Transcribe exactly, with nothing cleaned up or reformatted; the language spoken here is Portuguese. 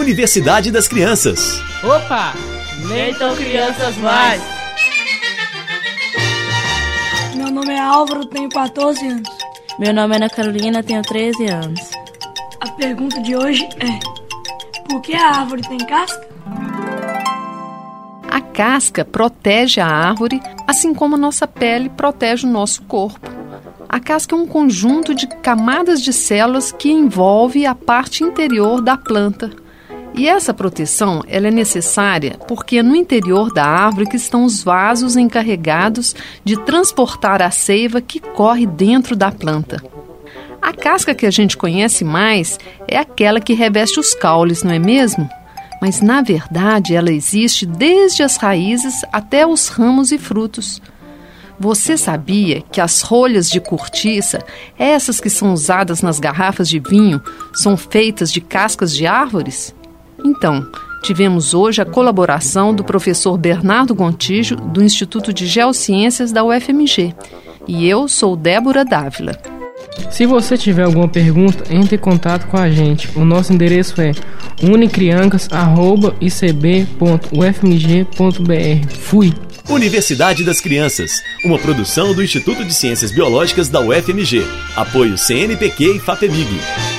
Universidade das Crianças. Opa! Nem tão crianças mais! Meu nome é Álvaro, tenho quatorze anos. Meu nome é Ana Carolina, tenho treze anos. A pergunta de hoje é: por que a árvore tem casca? A casca protege a árvore, assim como a nossa pele protege o nosso corpo. A casca é um conjunto de camadas de células que envolve a parte interior da planta. E essa proteção ela é necessária porque é no interior da árvore que estão os vasos encarregados de transportar a seiva que corre dentro da planta. A casca que a gente conhece mais é aquela que reveste os caules, não é mesmo? Mas, na verdade, ela existe desde as raízes até os ramos e frutos. Você sabia que as rolhas de cortiça, essas que são usadas nas garrafas de vinho, são feitas de cascas de árvores? Então, tivemos hoje a colaboração do professor Bernardo Gontijo, do Instituto de Geociências da U F M G. E eu sou Débora Dávila. Se você tiver alguma pergunta, entre em contato com a gente. O nosso endereço é unicriancas arroba i c b ponto u f m g ponto b r. Fui! Universidade das Crianças, uma produção do Instituto de Ciências Biológicas da U F M G. Apoio C N Pq e FAPEMIG.